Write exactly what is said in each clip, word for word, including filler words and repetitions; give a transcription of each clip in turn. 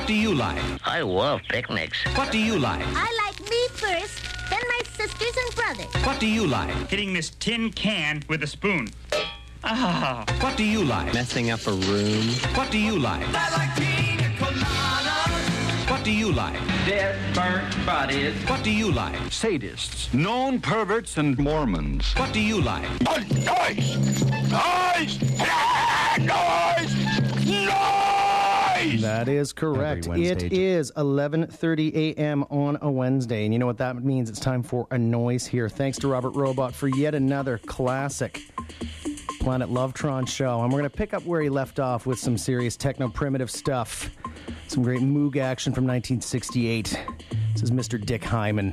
do you like? I love picnics. What do you like? I like me first, then my sisters and brothers. What do you like? Hitting this tin can with a spoon. Ah. What do you like? Messing up a room. What do you like? I like pina coladas. What do you like? Dead, burnt bodies. What do you like? Sadists, known perverts, and Mormons. What do you like? Noise! Noise! Noise! Noise! That is correct. It is eleven thirty a.m. on a Wednesday, and you know what that means? It's time for a noise here. Thanks to Robert Robot for yet another classic Planet Lovetron show. And we're going to pick up where he left off with some serious techno-primitive stuff. Some great Moog action from nineteen sixty-eight. This is Mister Dick Hyman.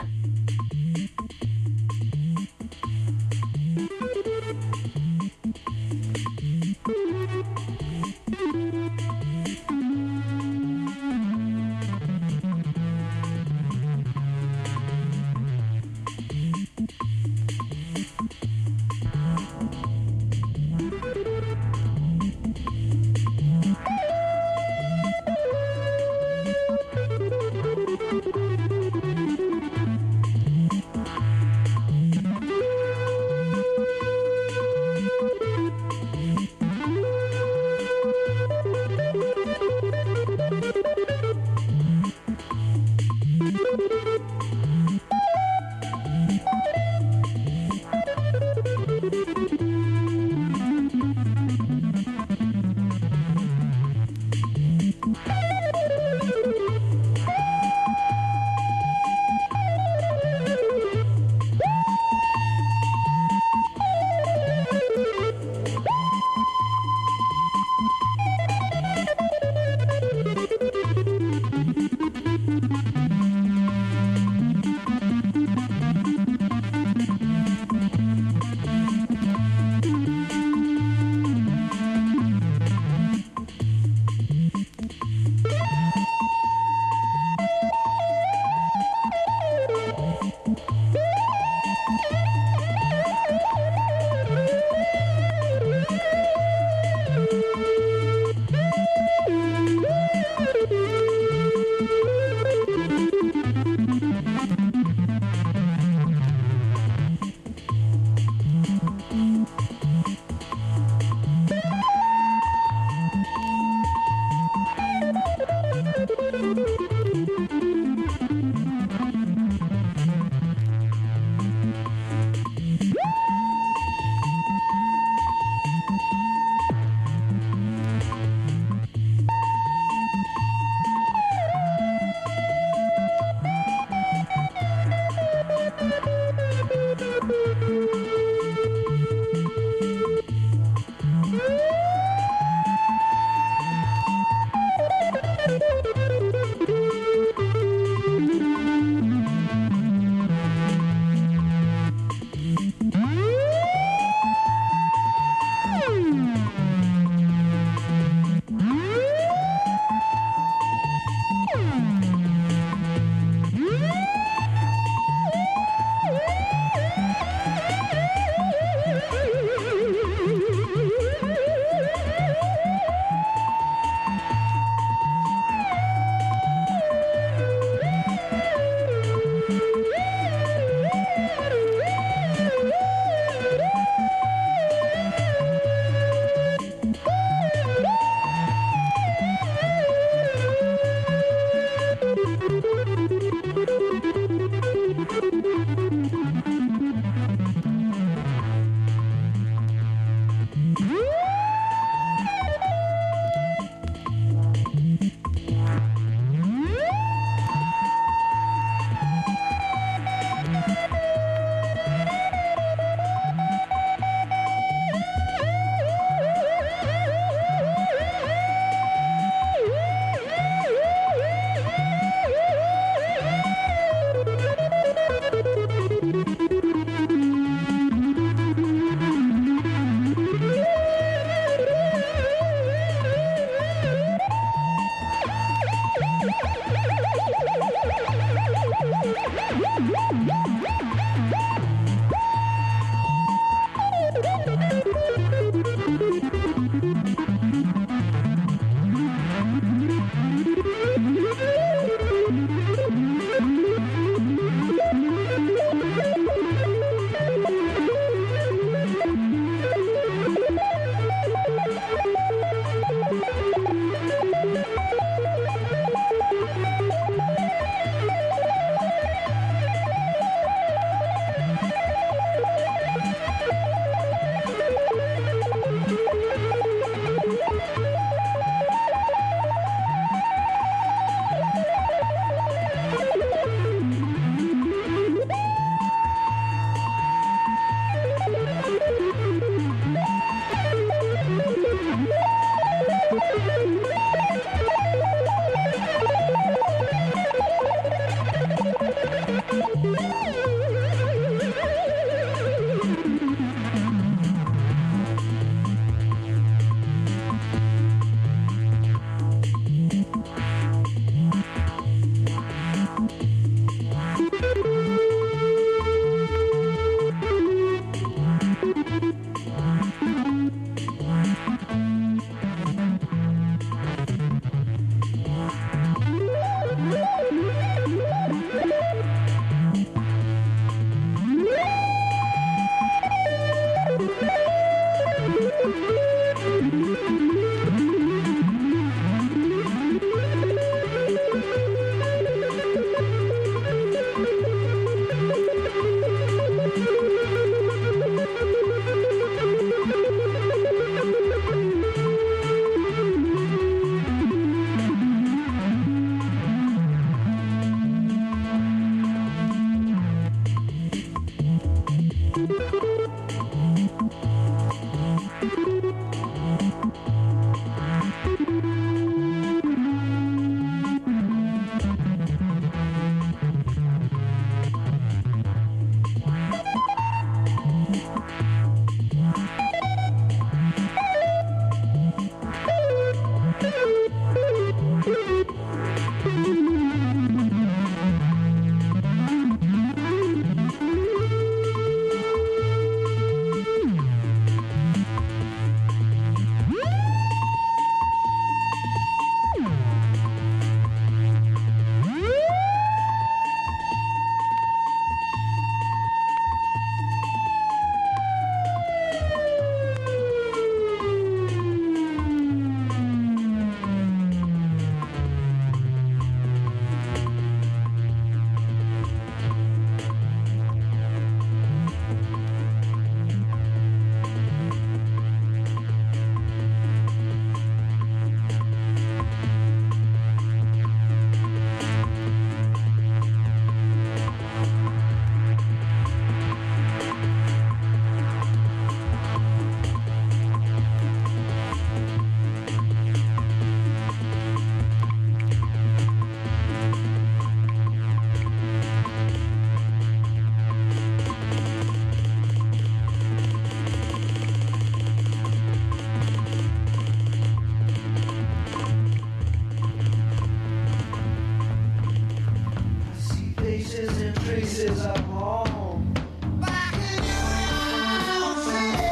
pieces of home. Back in your city.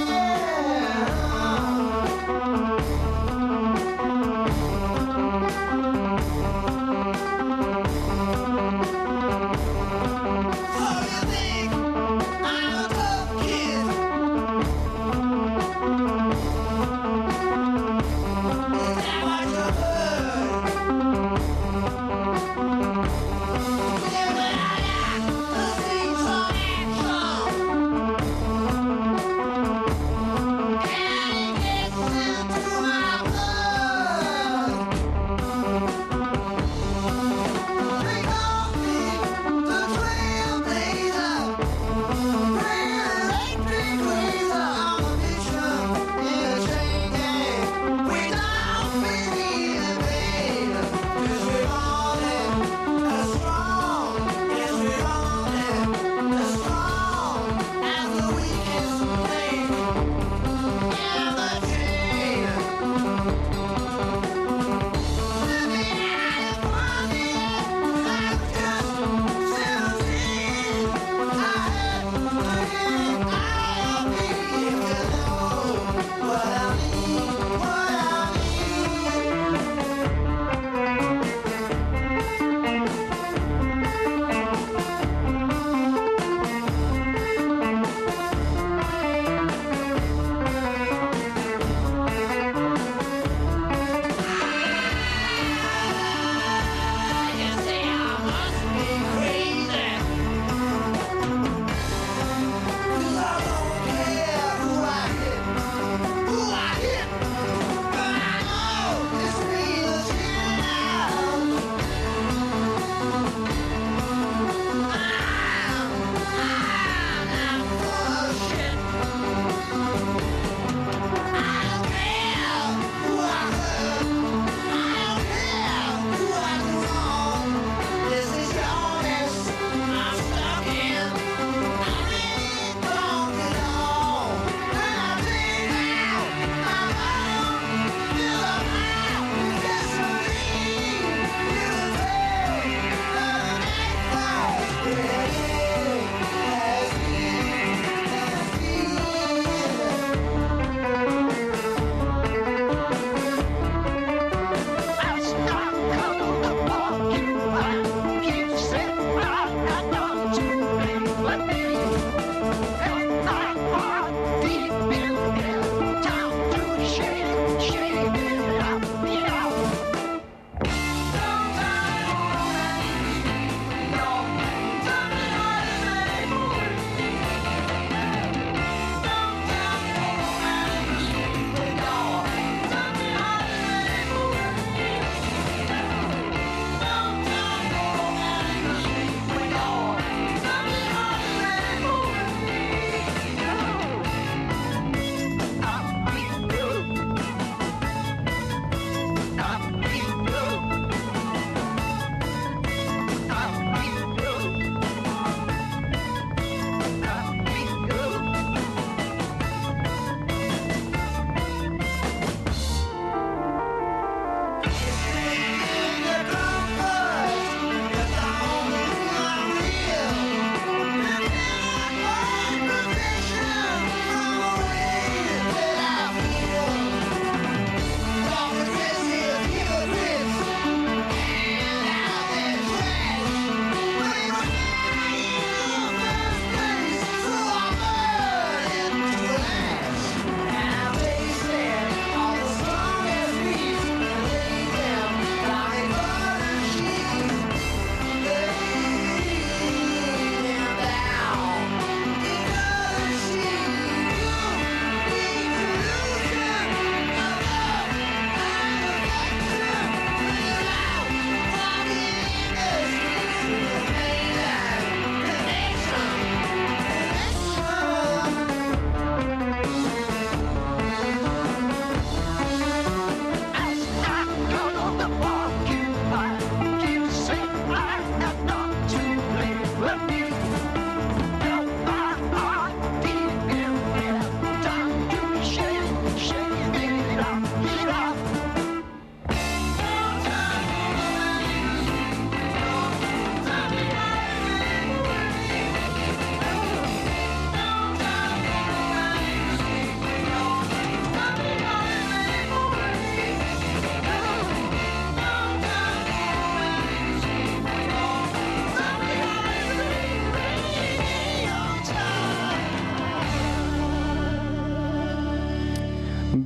Oh, you think I'm a tough kid? Is that what you heard? Yeah, but I got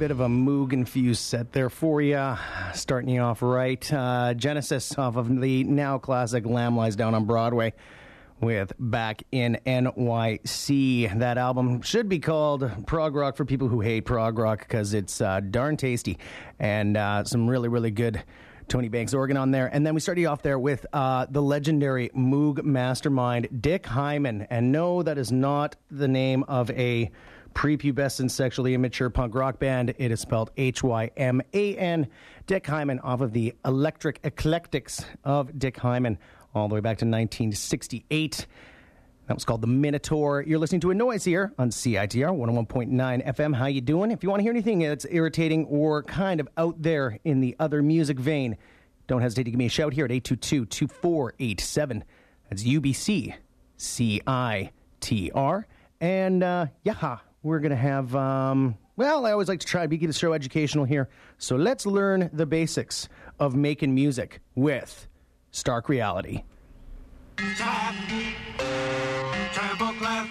bit of a Moog-infused set there for you. Starting you off right. Uh, Genesis off of the now classic Lamb Lies Down on Broadway with Back in N Y C. That album should be called Prog Rock for people who hate prog rock because it's uh, darn tasty and uh, some really, really good Tony Banks organ on there. And then we started you off there with uh, the legendary Moog mastermind, Dick Hyman. And no, that is not the name of a prepubescent, sexually immature punk rock band. It is spelled H Y M A N. Dick Hyman off of the Electric Eclectics of Dick Hyman all the way back to nineteen sixty-eight. That was called The Minotaur. You're listening to A Noise here on C I T R one oh one point nine F M. How you doing? If you want to hear anything that's irritating or kind of out there in the other music vein, don't hesitate to give me a shout here at eight two two, two four eight seven. That's U B C C I T R. And, uh, yeah, we're going to have, um, well, I always like to try to make the show educational here. So let's learn the basics of making music with Stark Reality. Tap, treble clef.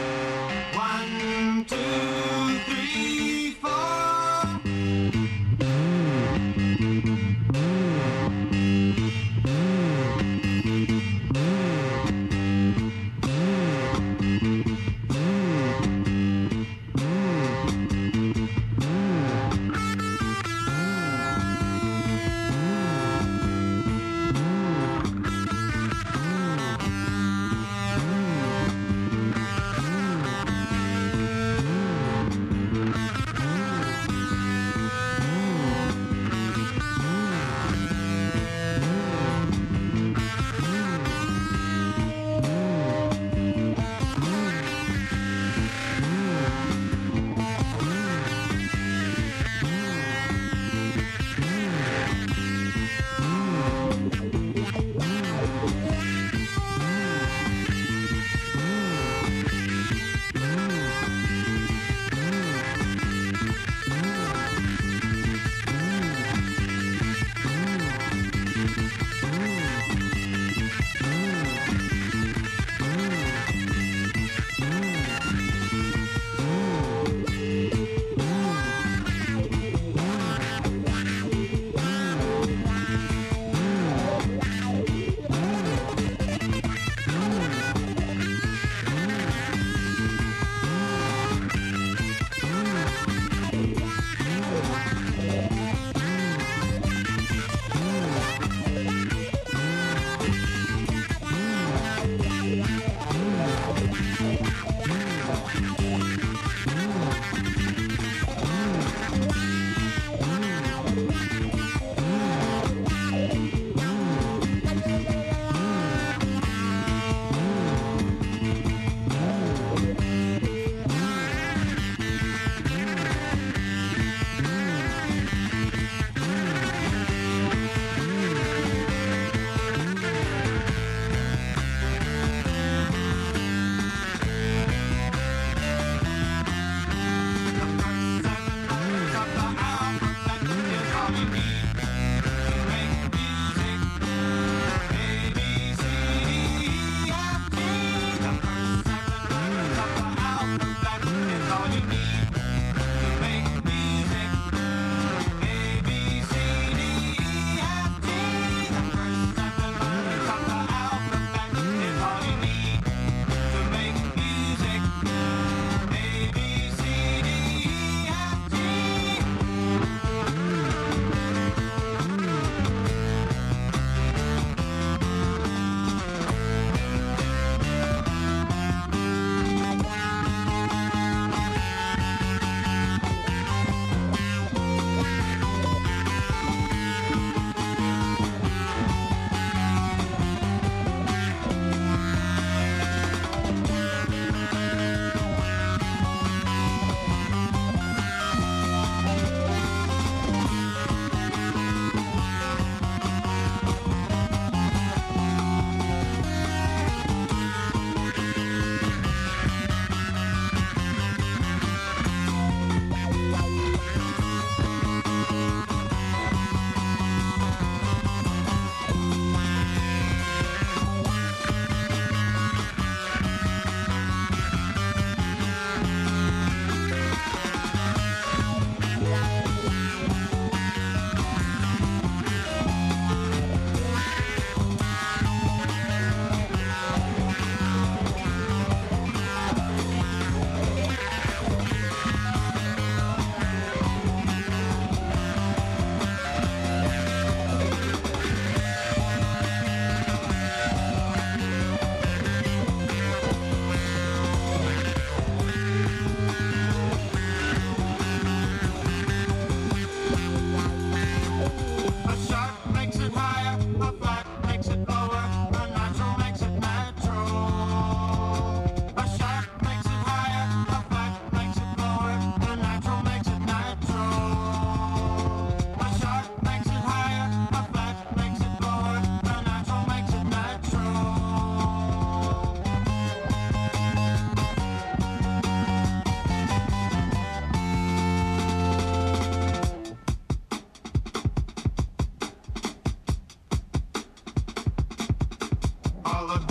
One, two, three, four.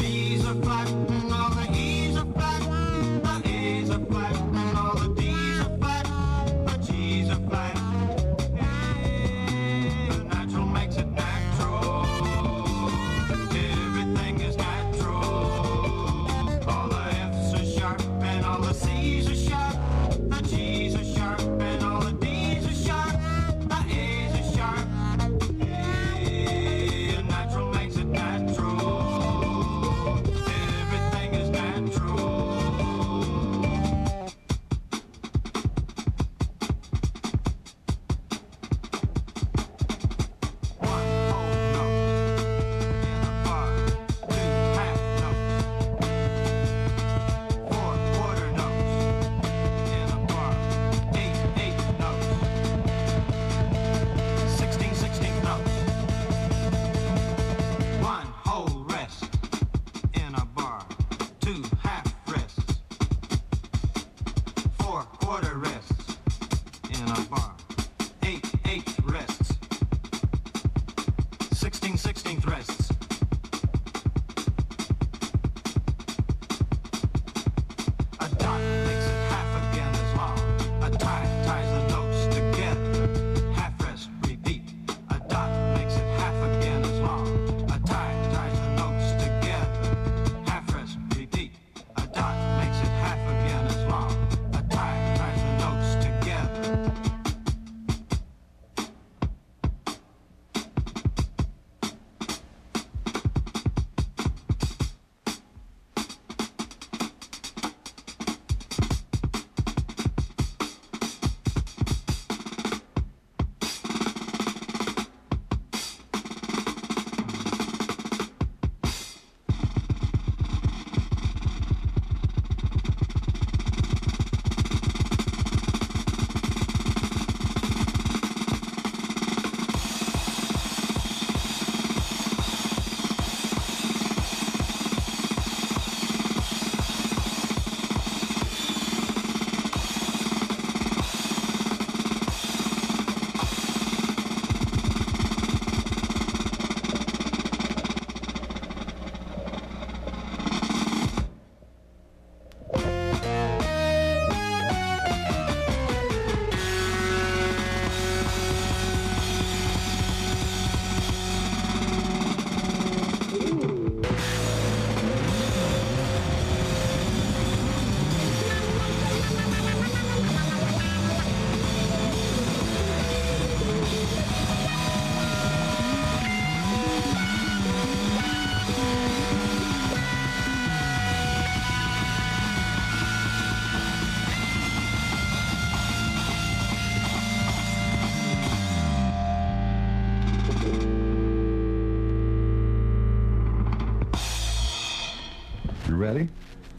D's are flat and all the E's are flat. The A's are flat and all the D's are flat. The G's are flat. The natural makes it natural. Everything is natural. All the F's are sharp and all the C's are sharp. The G's are sharp and all the D's are sharp. The A's are sharp. Hey, natural makes it natural. Everything is natural. One whole note in a bar, two half notes, four quarter notes in a bar, eight eighth notes, sixteen sixteenth notes, one whole rest in a bar, two half rests, four quarter rests in a bar, eight eighth rests, sixteen sixteenth rests. A dot makes it half again as long. A tie ties the notes together. Half rest, repeat. A dot makes it half again as long. A tie ties the notes together. Half rest, repeat. A dot makes it half again as long. A tie ties the notes together. You ready?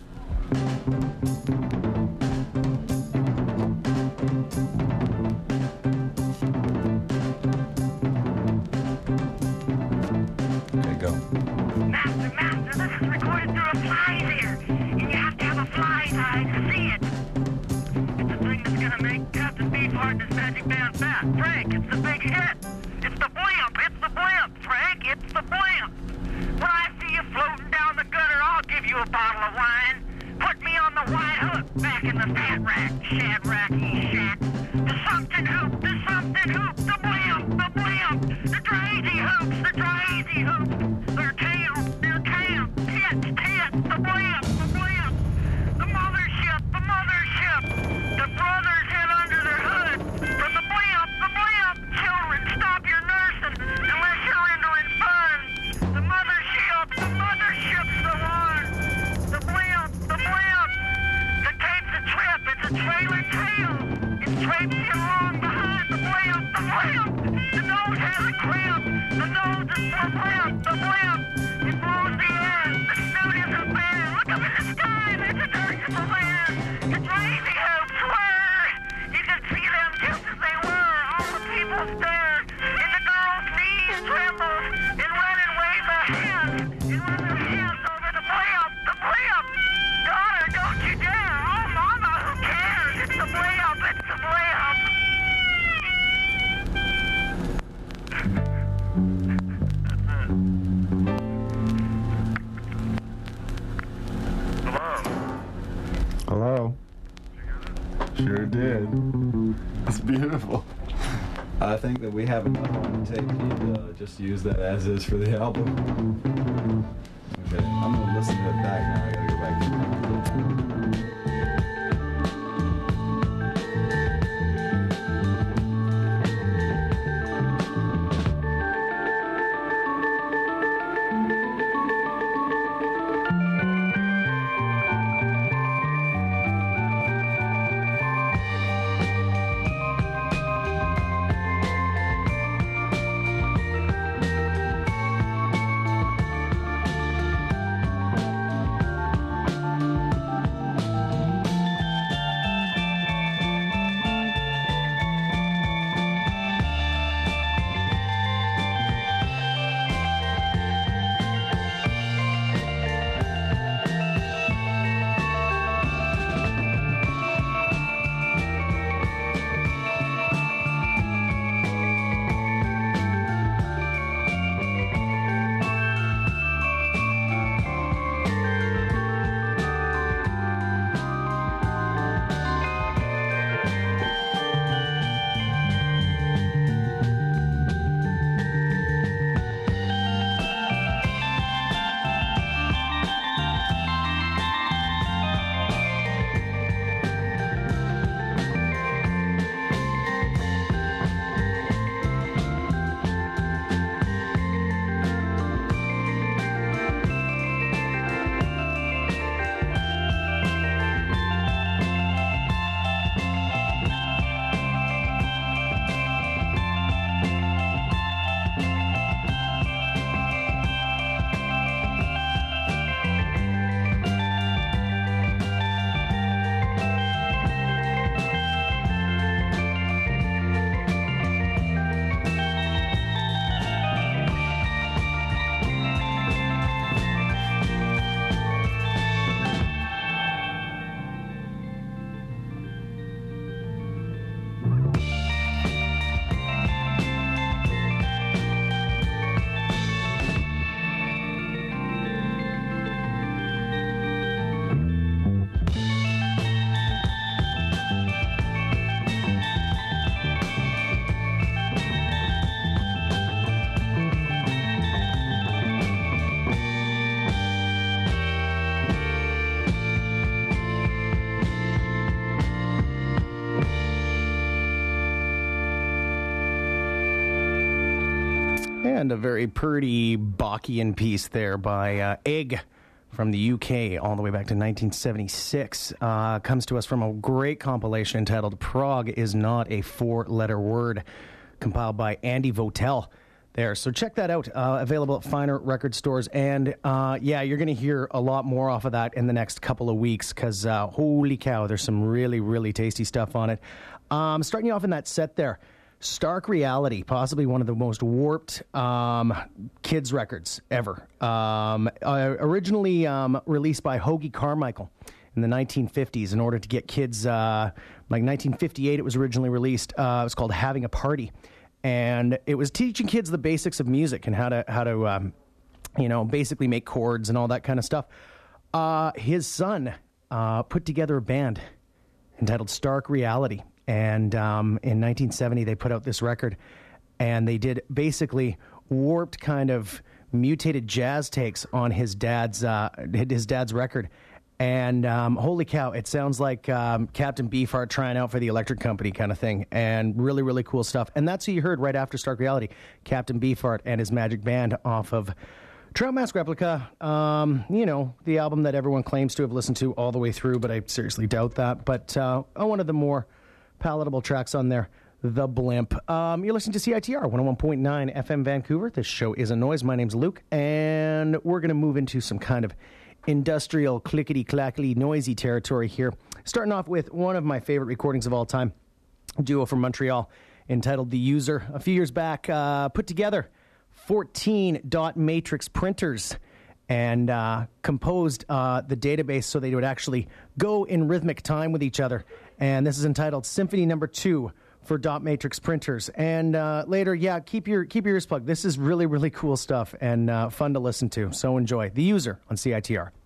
Okay, go. Master, master, this is recorded through a fly ear, and you have to have a fly's eye to see it. It's the thing that's gonna make Captain Beefheart his magic band fat. Frank, it's the big hit. It's the blimp, it's the blimp, Frank, it's the blimp. When I see you floating down the gutter, I'll give you a bottle of wine. Put me on the white hook back in the fat rack, shadracky shat. The something hoop, the something hoop, the blimp, the blimp, the crazy hoops, the crazy hoops. They're camp, they're camp, tits, tits, the blimp, the blimp. The mothership, the mothership. The brothers head under their hood. From the blimp, the blimp. Children, stop your nursing unless you're rendering fun. The mothership, the mothership's the one. The blimp, the blimp. The tape's a trip, it's a trailer tail. It's traipsing along behind the blimp, the blimp. The nose has a cramp. The nose is for blimp, the blimp. It blows the air. The snoot isn't fair. Look up in the sky, there's a dark for land. The crazy hopes were. You can see them just as they were. All the people stare. And the girl's knees tremble. And run and wave their hands. And run their hands over the blimp, the blimp. Daughter, don't you dare. Oh, mama, who cares? It's the blimp, it's the blimp. That's it. think that we have enough on tape to uh, just use that as is for the album. Okay, I'm gonna listen to it back now. I gotta go back to it. And a very pretty Bachkian piece there by uh, Egg from the U K all the way back to nineteen seventy-six. Uh, comes to us from a great compilation entitled Prague is Not a Four-Letter Word, compiled by Andy Votel there. So check that out. Uh, available at finer record stores. And uh, yeah, you're going to hear a lot more off of that in the next couple of weeks because uh, holy cow, there's some really, really tasty stuff on it. Um, starting you off in that set there. Stark Reality, possibly one of the most warped um, kids records ever. Um, uh, originally um, released by Hoagy Carmichael in the nineteen fifties in order to get kids, uh, like nineteen fifty-eight it was originally released. Uh, it was called Having a Party. And it was teaching kids the basics of music and how to, how to um, you know, basically make chords and all that kind of stuff. Uh, his son uh, put together a band entitled Stark Reality. And um, in nineteen seventy, they put out this record, and they did basically warped kind of mutated jazz takes on his dad's uh, his dad's record. And um, holy cow, it sounds like um, Captain Beefheart trying out for the Electric Company kind of thing, and really, really cool stuff. And that's who you heard right after Stark Reality, Captain Beefheart and his Magic Band off of Trout Mask Replica, um, you know, the album that everyone claims to have listened to all the way through, but I seriously doubt that. But uh, one of the more palatable tracks on there, The Blimp. Um, you're listening to C I T R one oh one point nine F M Vancouver. This show is a noise. My name's Luke, and we're going to move into some kind of industrial, clickety-clackety, noisy territory here. Starting off with one of my favorite recordings of all time, a duo from Montreal entitled The User. A few years back, uh, put together fourteen dot matrix printers and uh, composed uh, the database so they would actually go in rhythmic time with each other. And this is entitled Symphony Number Two for Dot Matrix Printers. And uh, later, yeah, keep your keep your ears plugged. This is really, really cool stuff and uh, fun to listen to. So enjoy. The User on C I T R.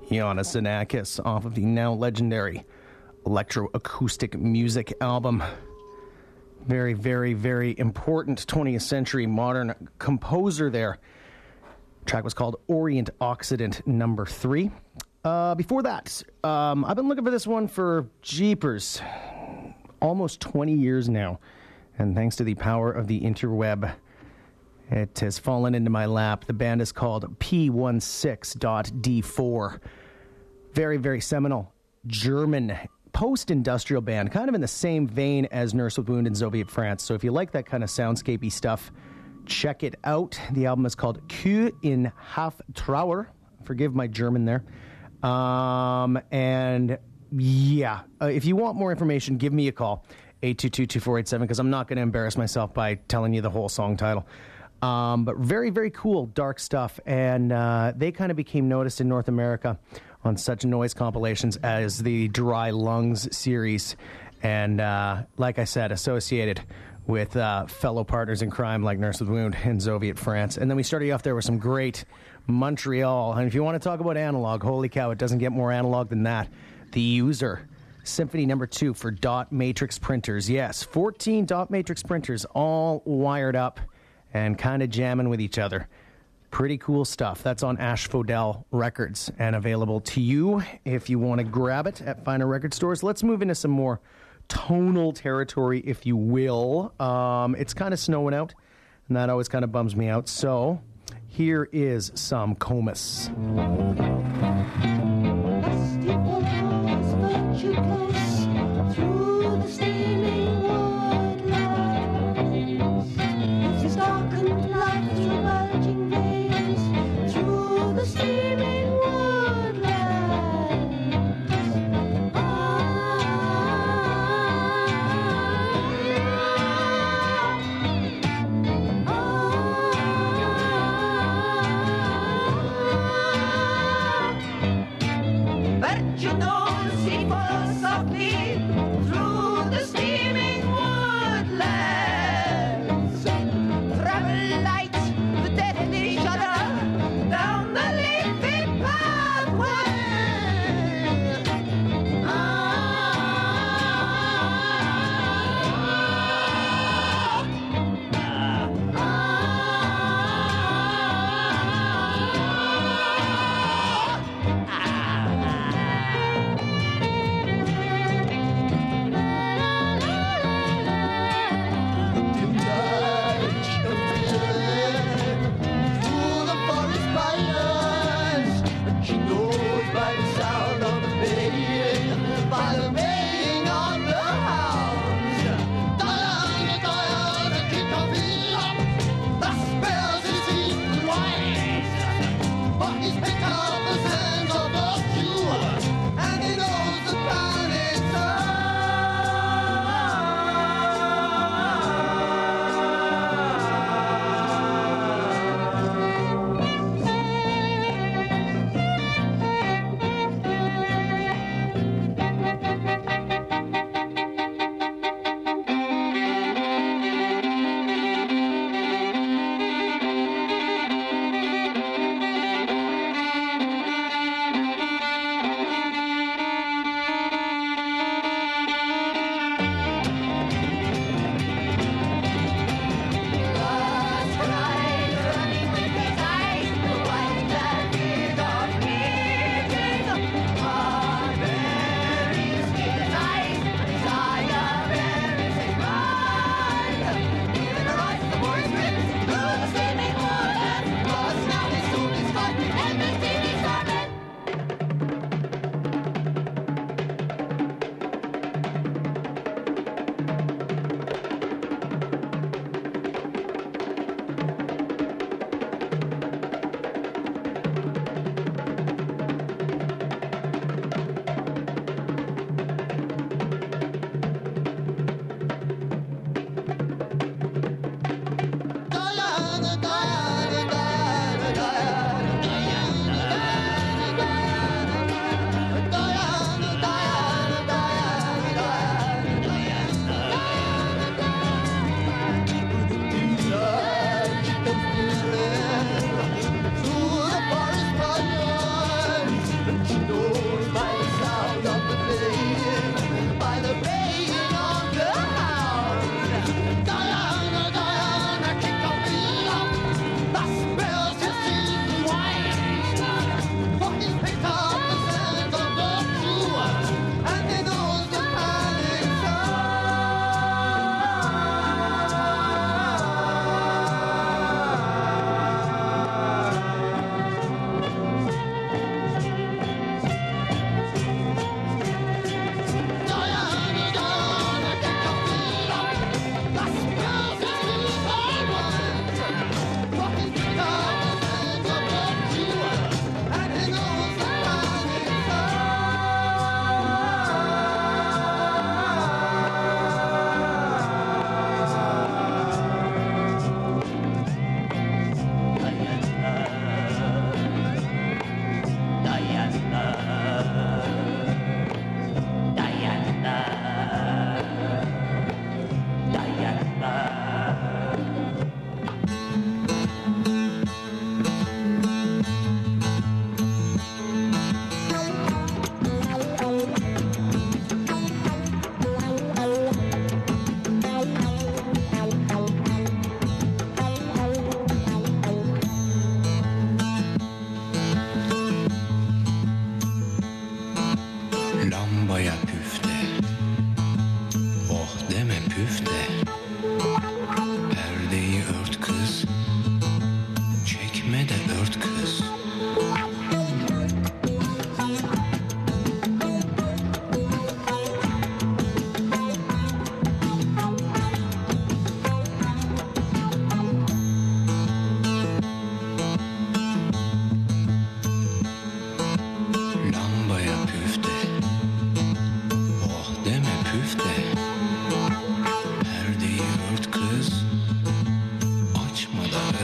Giannis Xenakis off of the now legendary electroacoustic music album. Very, very, very important twentieth century modern composer there. The track was called Orient Occident number three. Uh, before that, um, I've been looking for this one for jeepers. Almost twenty years now. And thanks to the power of the interweb, it has fallen into my lap. The band is called P sixteen D four. Very, very seminal German post-industrial band, kind of in the same vein as Nurse with Wound in Soviet France. So if you like that kind of soundscapey stuff, check it out. The album is called Kühe in Haftrauer. Forgive my German there. Um, and yeah, uh, if you want more information, give me a call. eight two two, two four eight seven, because I'm not going to embarrass myself by telling you the whole song title. Um, but very, very cool, dark stuff. And uh, they kind of became noticed in North America on such noise compilations as the Dry Lungs series. And uh, like I said, associated with uh, fellow partners in crime like Nurse with Wound in Soviet France. And then we started you off there with some great Montreal. And if you want to talk about analog, holy cow, it doesn't get more analog than that. The User. Symphony number two for dot matrix printers. Yes, fourteen dot matrix printers all wired up and kind of jamming with each other. Pretty cool stuff. That's on Asphodel Records and available to you if you want to grab it at finer record stores. Let's move into some more tonal territory, if you will. Um, it's kind of snowing out, and that always kind of bums me out. So here is some Comus. Through the steaming woodlands, it's darkened light through bulging veins, through the steaming woodlands. Ah, ah, ah, ah. kız. Çekme de ört kız. Lambaya püfte. Oh deme püfte. Perdeyi ört kız. Açma da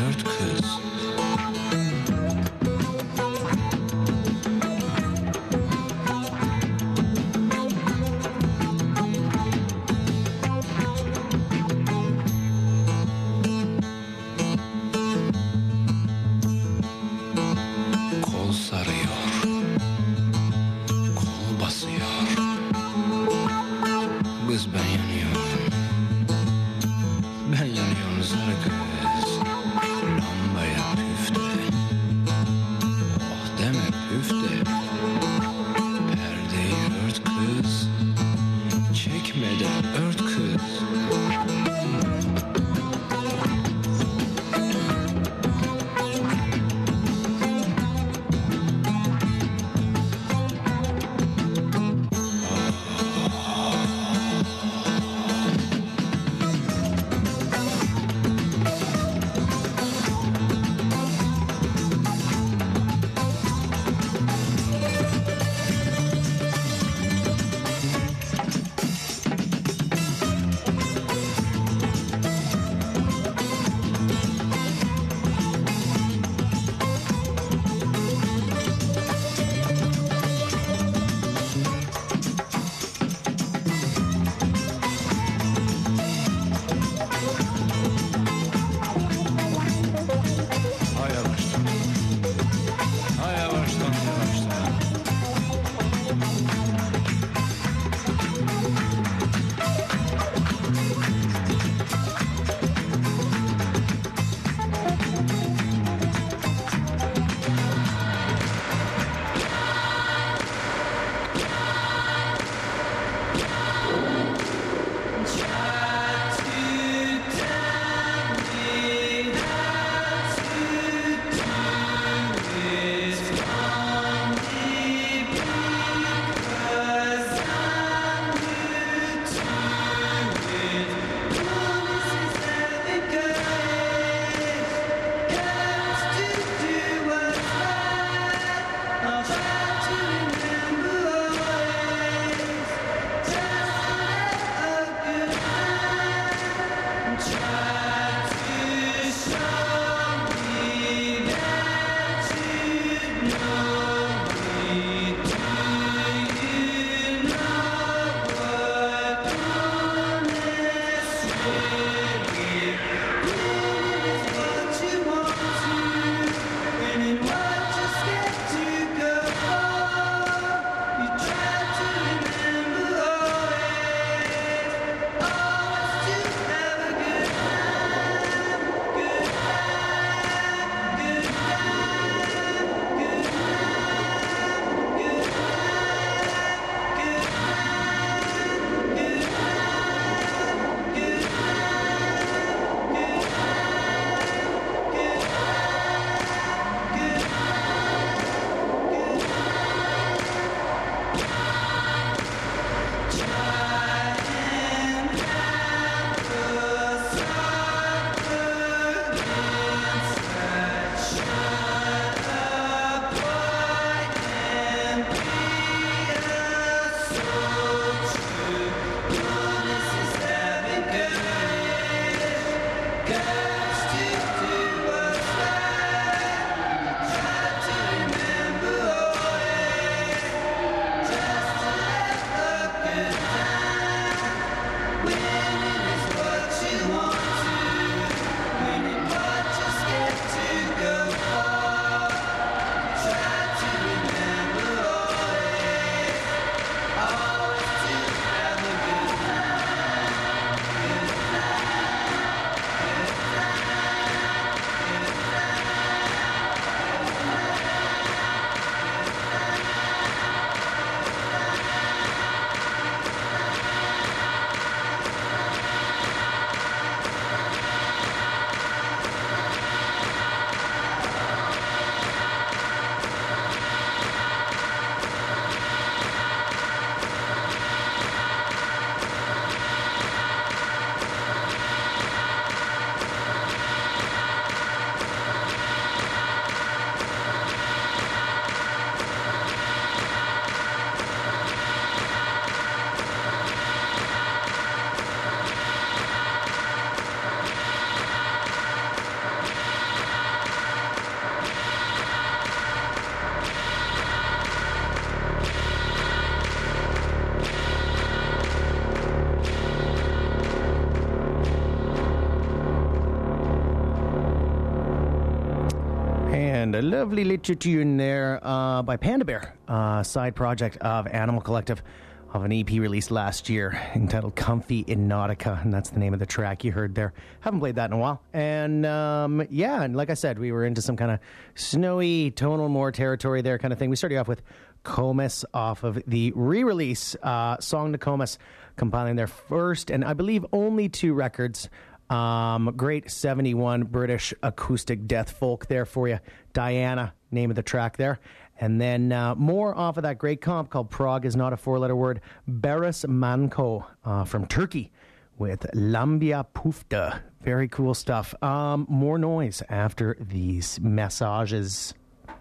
And a lovely little tune there uh, by Panda Bear, uh, side project of Animal Collective, of an E P released last year entitled Comfy in Nautica, and that's the name of the track you heard there. Haven't played that in a while. And um, yeah, and like I said, we were into some kind of snowy tonal more territory there kind of thing. We started off with Comus off of the re-release uh, Song to Comus, compiling their first and I believe only two records. Um, great seventy-one British acoustic death folk there for you. Diana, name of the track there. And then uh, more off of that great comp called Prague is Not a Four-Letter Word. Beres Manko uh, from Turkey with Lambia Pufta. Very cool stuff. Um, more noise after these messages.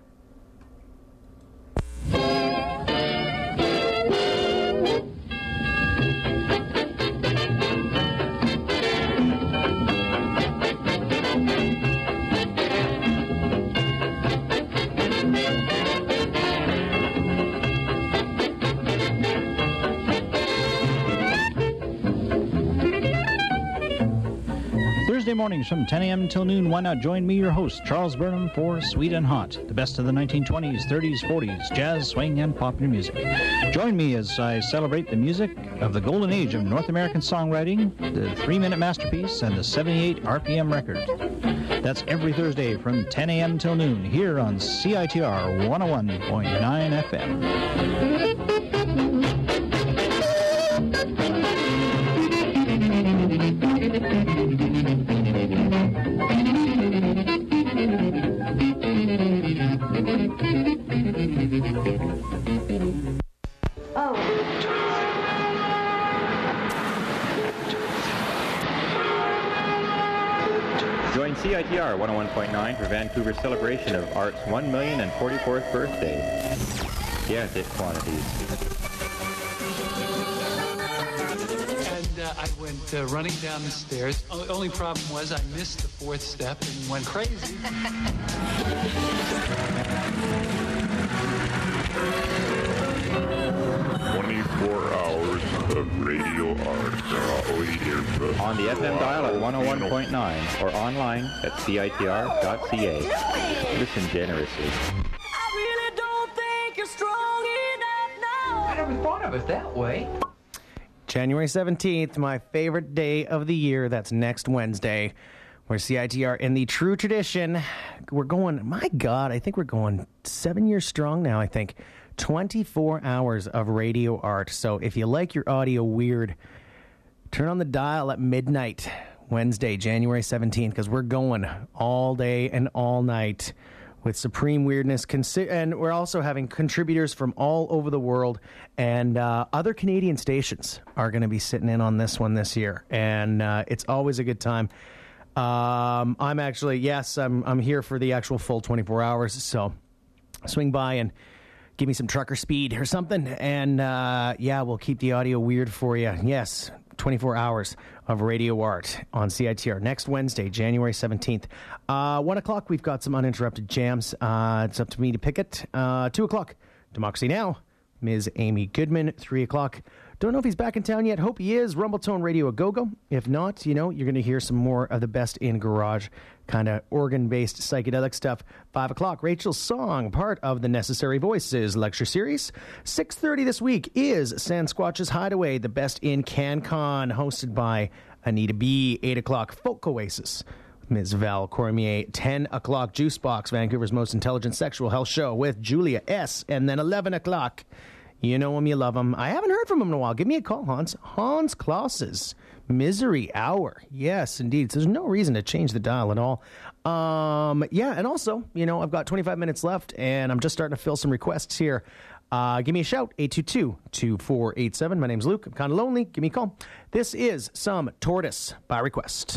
Thursday mornings from ten a.m. till noon, why not join me, your host, Charles Burnham, for Sweet and Hot, the best of the nineteen twenties, thirties, forties, jazz, swing, and popular music. Join me as I celebrate the music of the golden age of North American songwriting, the three-minute masterpiece, and the seventy-eight R P M record. That's every Thursday from ten a.m. till noon, here on C I T R one oh one point nine F M. Join C I T R one oh one point nine for Vancouver's celebration of Art's one million forty-fourth birthday. Yes, it's quantities. And uh, I went uh, running down the stairs. O- only problem was I missed the fourth step and went crazy. twenty-four hours of radio art are awaited On the F M dial at one oh one point nine or online at C I T R dot C A. Listen generously. I really don't think you're strong enough now. I never thought of it that way. January seventeenth, my favorite day of the year. That's next Wednesday, where C I T R, in the true tradition, we're going, my God, I think we're going seven years strong now, I think. twenty-four hours of radio art. So if you like your audio weird, turn on the dial at midnight, Wednesday, January seventeenth, because we're going all day and all night with Supreme Weirdness. Consi- and we're also having contributors from all over the world, and uh, other Canadian stations are going to be sitting in on this one this year. And uh, it's always a good time. Um, I'm actually, yes, I'm I'm here for the actual full twenty-four hours, so swing by and give me some trucker speed or something, and uh, yeah, we'll keep the audio weird for you. Yes, twenty-four hours of radio art on C I T R next Wednesday, January seventeenth. Uh, one o'clock, we've got some uninterrupted jams. Uh, it's up to me to pick it. Uh, two o'clock, Democracy Now!, Miz Amy Goodman. Three o'clock, don't know if he's back in town yet. Hope he is. Rumbletone Radio a go-go. If not, you know, you're going to hear some more of the best in garage, kind of organ-based psychedelic stuff. Five o'clock, Rachel's Song, part of the Necessary Voices lecture series. Six thirty this week is Sasquatch's Hideaway, the best in CanCon, hosted by Anita B. Eight o'clock, Folk Oasis, Miz Val Cormier. Ten o'clock, Juicebox, Vancouver's most intelligent sexual health show with Julia S. And then eleven o'clock, you know him, you love him. I haven't heard from him in a while. Give me a call, Hans. Hans Claus's Misery Hour. Yes, indeed. So there's no reason to change the dial at all. Um, yeah, and also, you know, I've got twenty-five minutes left, and I'm just starting to fill some requests here. Uh, give me a shout, eight two two, two four eight seven. My name's Luke. I'm kind of lonely. Give me a call. This is some Tortoise by request.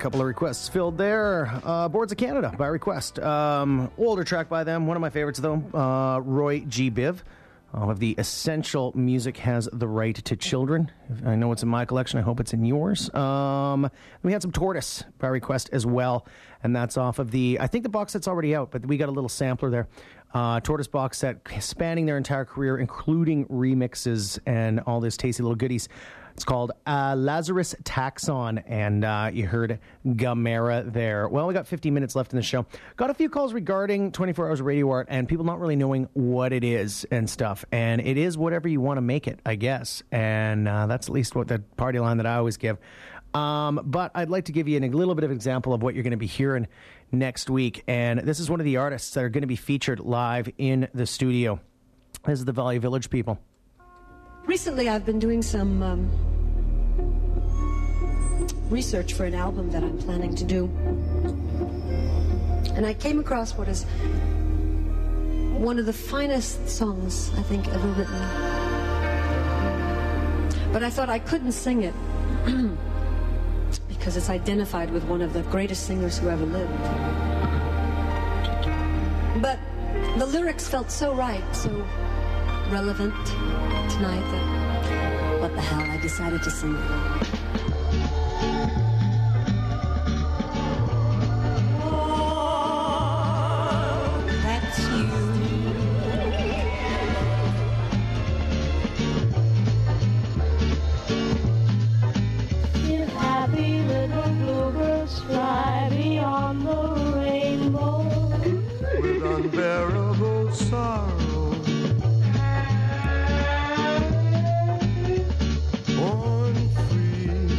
couple of requests filled there. Uh, Boards of Canada by request. Um, older track by them. One of my favorites, though. Uh, Roy G. Biv uh, of the Essential Music Has the Right to Children. I know it's in my collection. I hope it's in yours. Um, we had some Tortoise by request as well. And that's off of the, I think the box set's already out, but we got a little sampler there. Uh, Tortoise box set spanning their entire career, including remixes and all this tasty little goodies. It's called uh, Lazarus Taxon, and uh, you heard Gamera there. Well, we got fifteen minutes left in the show. Got a few calls regarding twenty-four hours of radio art and people not really knowing what it is and stuff. And it is whatever you want to make it, I guess. And uh, that's at least what the party line that I always give. Um, but I'd like to give you an, a little bit of example of what you're going to be hearing next week. And this is one of the artists that are going to be featured live in the studio. This is the Valley Village people. Recently, I've been doing some um, research for an album that I'm planning to do. And I came across what is one of the finest songs, I think, ever written. But I thought I couldn't sing it because it's identified with one of the greatest singers who ever lived. But the lyrics felt so right, so relevant tonight that what the hell, I decided to sing it. Oh, that's you. If happy little bluebirds fly beyond the rainbow With unbearable sorrow, born free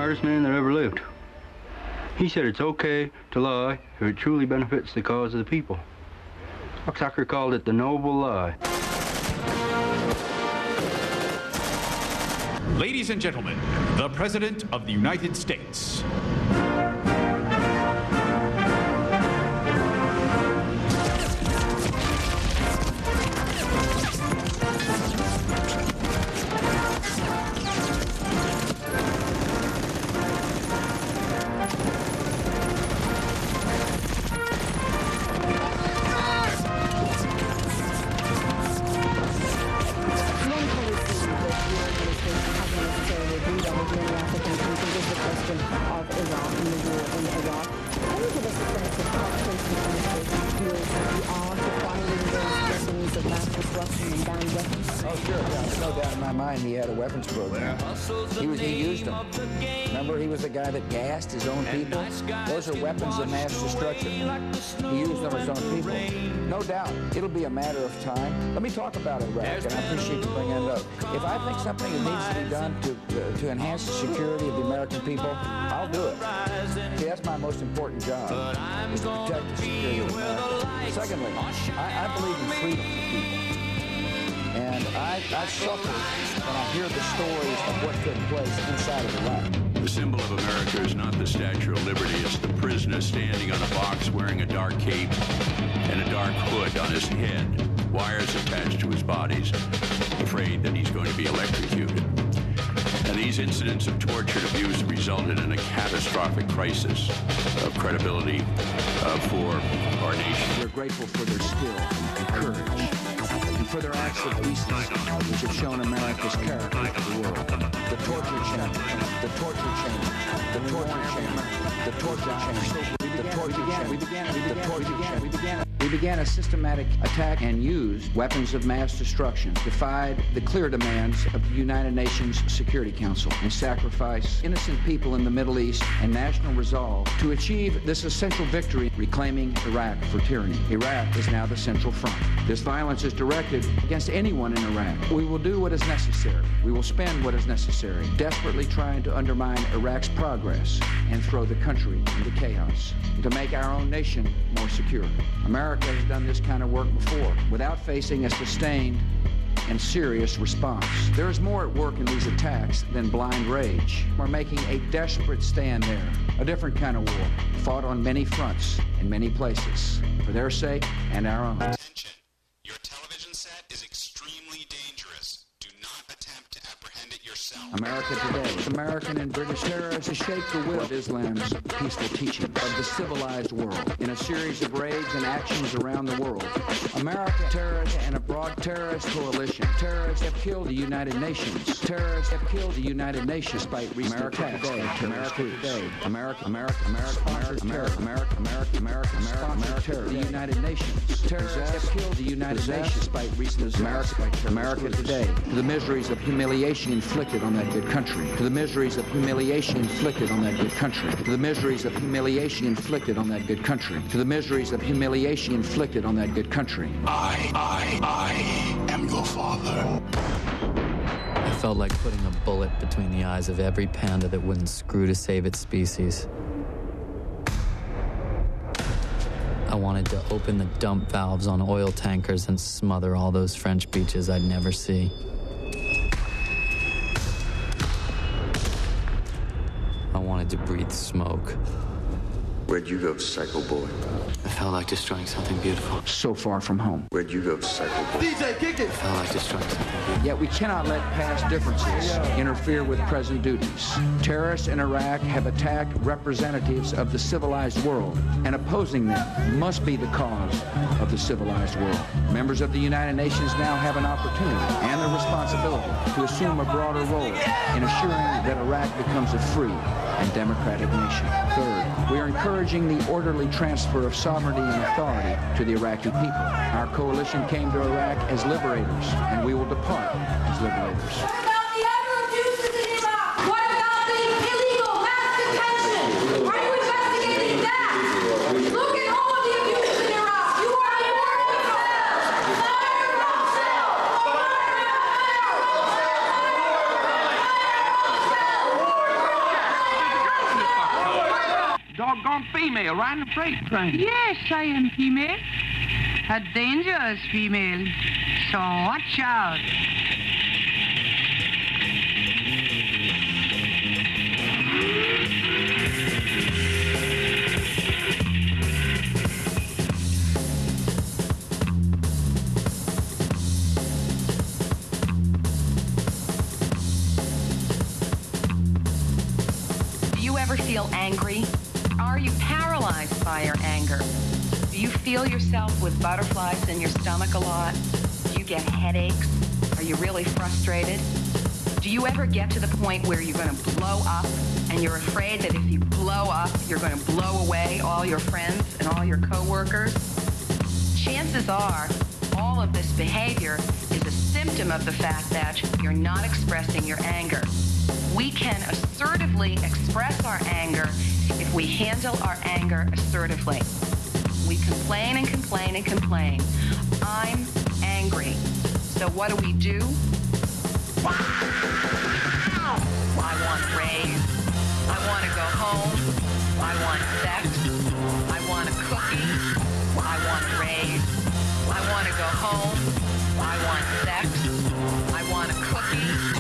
smartest man that ever lived. He said it's okay to lie if it truly benefits the cause of the people. Tucker called it the noble lie. Ladies and gentlemen, the President of the United States. He was, he used them. Remember, he was the guy that gassed his own people? Those are weapons of mass destruction. He used them as his own people. No doubt, it'll be a matter of time. Let me talk about Iraq, and I appreciate you bringing it up. If I think something that needs to be done to, uh, to enhance the security of the American people, I'll do it. See, that's my most important job, is to protect the security of America. Secondly, I, I believe in freedom for people. And I, I suffer when I hear the stories of what took place inside of Iraq. The symbol of America is not the Statue of Liberty. It's the prisoner standing on a box wearing a dark cape and a dark hood on his head, wires attached to his bodies, afraid that he's going to be electrocuted. And these incidents of torture and abuse have resulted in a catastrophic crisis of credibility uh, for our nation. We're grateful for their skill and courage, and for their acts of decency, which have shown America's character to the world. The torture chamber, the torture chamber, the torture chamber, the torture chamber, the torture chamber. We began, we began, the torture chamber. We began. We began a systematic attack and used weapons of mass destruction, defied the clear demands of the United Nations Security Council, and sacrificed innocent people in the Middle East and national resolve to achieve this essential victory, reclaiming Iraq for tyranny. Iraq is now the central front. This violence is directed against anyone in Iraq. We will do what is necessary. We will spend what is necessary, desperately trying to undermine Iraq's progress and throw the country into chaos, and to make our own nation more secure. America has done this kind of work before without facing a sustained and serious response. There is more at work in these attacks than blind rage. We're making a desperate stand there, a different kind of war, fought on many fronts in many places, for their sake and our own. Attention. Your television set is extremely dangerous. Do not attempt to apprehend it yourself. America today, American and British terrorists to shake the will of Islam's peaceful teachings of the civilized world in a series of raids and actions around the world. America, terrorists, and a broad terrorist coalition. Terrorists have killed the United Nations. Terrorists have killed the United Nations by recent attacks. America today, America, America, America, America, America, America, America, America, America, America, the United Nations. Terrorists have killed the United Nations by recent America, America today. To the miseries of humiliation inflicted on that good country. To the miseries of humiliation inflicted on that good country. To the miseries of humiliation inflicted on that good country. To the miseries of humiliation inflicted on that good country. I, I, I am your father. I felt like putting a bullet between the eyes of every panda that wouldn't screw to save its species. I wanted to open the dump valves on oil tankers and smother all those French beaches I'd never see. I wanted to breathe smoke. Where'd you go, Psycho Boy? I felt like destroying something beautiful. So far from home. Where'd you go, Psycho Boy? D J, kick it! I felt like destroying something beautiful. Yet we cannot let past differences interfere with present duties. Terrorists in Iraq have attacked representatives of the civilized world, and opposing them must be the cause of the civilized world. Members of the United Nations now have an opportunity and the responsibility to assume a broader role in assuring that Iraq becomes a free and democratic nation. Third, we are encouraging the orderly transfer of sovereignty and authority to the Iraqi people. Our coalition came to Iraq as liberators, and we will depart as liberators. female riding a freight train. Yes, I am female. A dangerous female. So watch out. Do you ever feel angry? Are you paralyzed by your anger? Do you feel yourself with butterflies in your stomach a lot? Do you get headaches? Are you really frustrated? Do you ever get to the point where you're going to blow up and you're afraid that if you blow up, you're going to blow away all your friends and all your coworkers? Chances are all of this behavior is a symptom of the fact that you're not expressing your anger. We can assertively express our anger if we handle our anger assertively. We complain and complain and complain. I'm angry. So what do we do? I want raise. I want to go home. I want sex. I want a cookie. I want raise. I want to go home. I want sex. I want a cookie.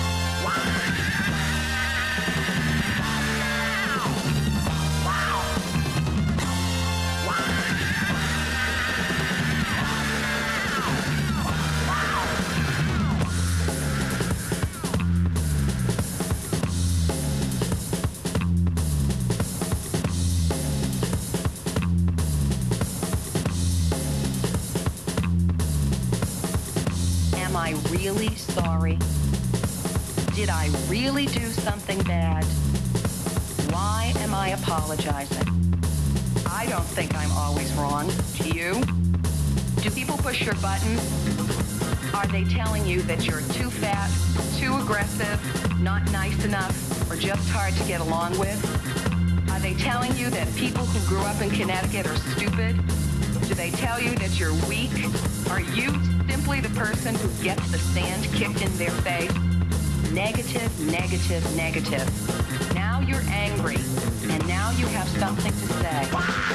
Am I really sorry? Did I really do something bad? Why am I apologizing? I don't think I'm always wrong. Do you? Do people push your buttons? Are they telling you that you're too fat, too aggressive, not nice enough, or just hard to get along with? Are they telling you that people who grew up in Connecticut are stupid? Do they tell you that you're weak? Are you simply the person who gets the sand kicked in their face? Negative, negative, negative. Now you're angry, and now you have something to say.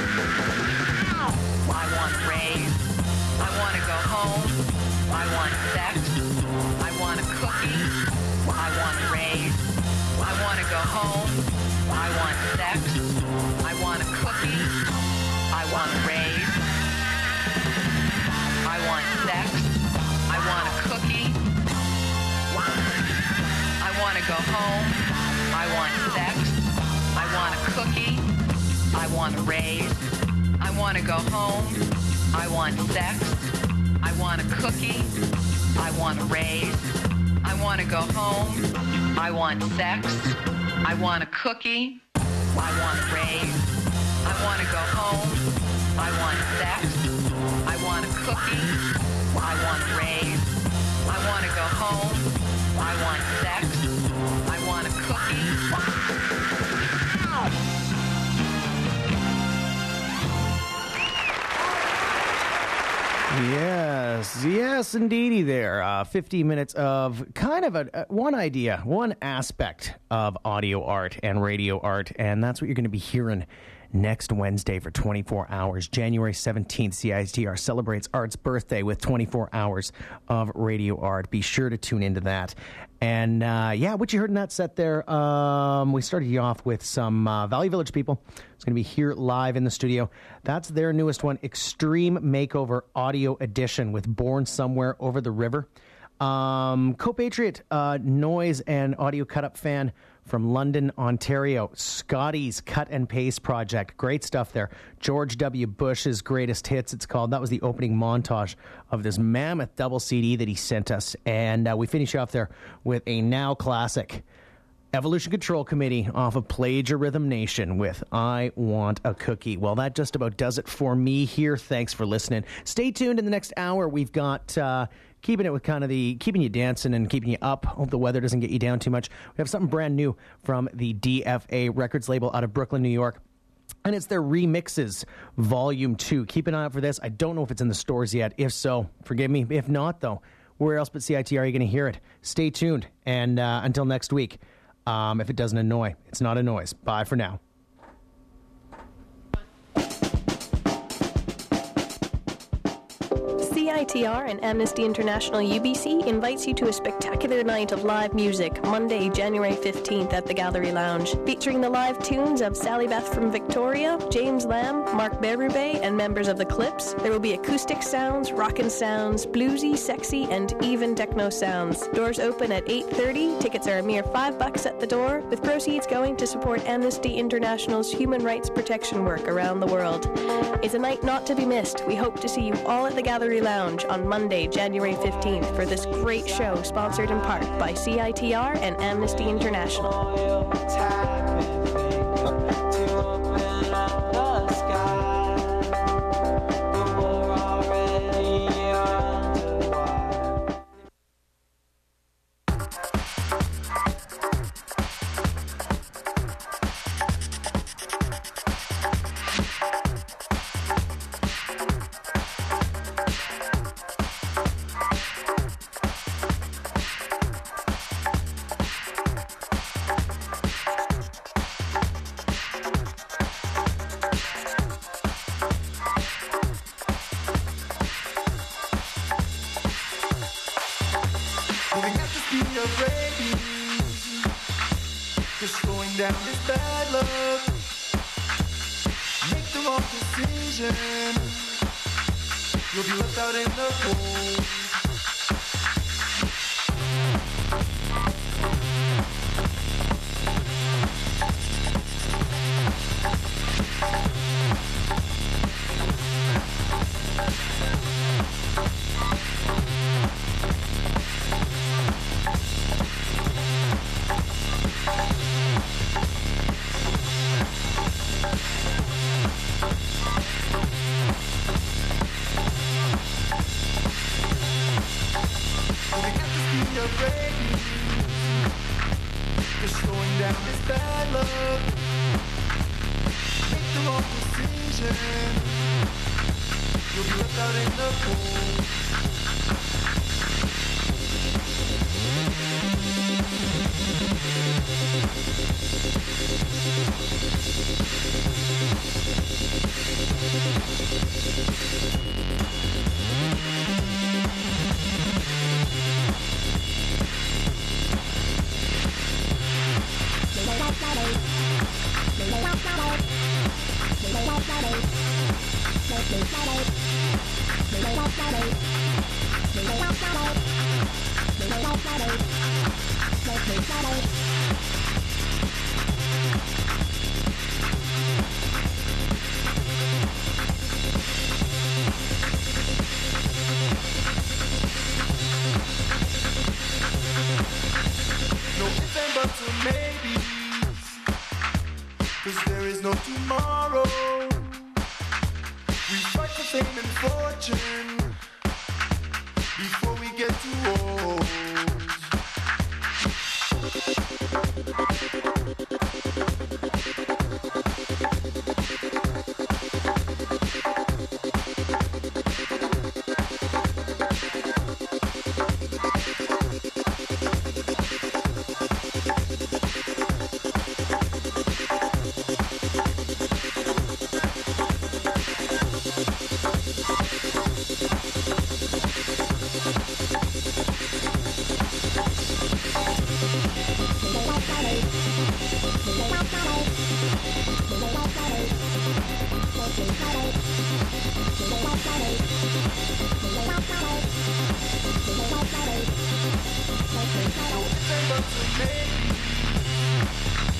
I want raise. I want to go home. I want sex. I want a cookie. I want raise. I want to go home. I want sex. I want a cookie. I want raise. I want sex. I want a cookie. I want to go home. I want sex. I want a cookie. I want a raise. I want to go home. I want sex. I want a cookie. I want a raise. I want to go home. I want sex. I want a cookie. I want a raise. I want to go home. I want sex. I want a cookie. I want a raise. I want to go home. I want sex. I want a cookie. Yes, yes, indeedy there. Uh, fifty minutes of kind of a, uh, one idea, one aspect of audio art and radio art, and that's what you're going to be hearing next Wednesday for twenty-four hours. January seventeenth, C I T R celebrates Art's birthday with twenty-four hours of radio art. Be sure to tune into that. And, uh, yeah, what you heard in that set there, um, we started you off with some uh, Valley Village people. It's going to be here live in the studio. That's their newest one, Extreme Makeover Audio Edition with Born Somewhere Over the River. Um, Co-Patriot uh, noise and audio cut-up fan from London, Ontario. Scotty's Cut and Paste Project. Great stuff there. George W. Bush's Greatest Hits, it's called. That was the opening montage of this mammoth double C D that he sent us. And uh, we finish off there with a now classic, Evolution Control Committee off of Plagiarism Nation with I Want a Cookie. Well, that just about does it for me here. Thanks for listening. Stay tuned in the next hour. We've got... Uh, Keeping it with kind of the, keeping you dancing and keeping you up. Hope the weather doesn't get you down too much. We have something brand new from the D F A Records label out of Brooklyn, New York. And it's their Remixes Volume two. Keep an eye out for this. I don't know if it's in the stores yet. If so, forgive me. If not, though, where else but C I T R are you going to hear it? Stay tuned. And uh, until next week, um, if it doesn't annoy, it's not a noise. Bye for now. C I T R and Amnesty International U B C invites you to a spectacular night of live music, Monday, January fifteenth at the Gallery Lounge, featuring the live tunes of Sally Beth from Victoria, James Lamb, Mark Berube, and members of the Clips. There will be acoustic sounds, rockin' sounds, bluesy, sexy, and even techno sounds. Doors open at eight thirty. Tickets are a mere five bucks at the door, with proceeds going to support Amnesty International's human rights protection work around the world. It's a night not to be missed. We hope to see you all at the Gallery Lounge on Monday, January fifteenth for this great show sponsored in part by C I T R and Amnesty International.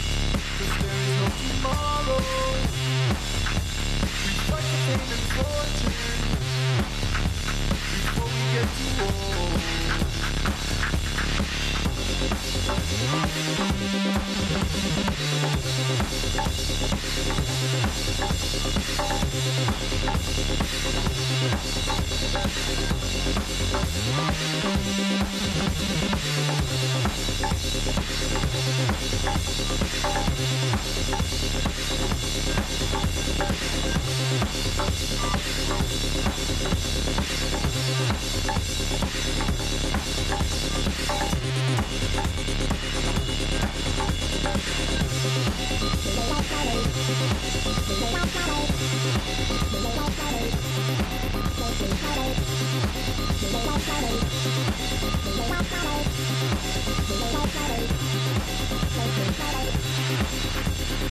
Tomorrow, we fight the pain and for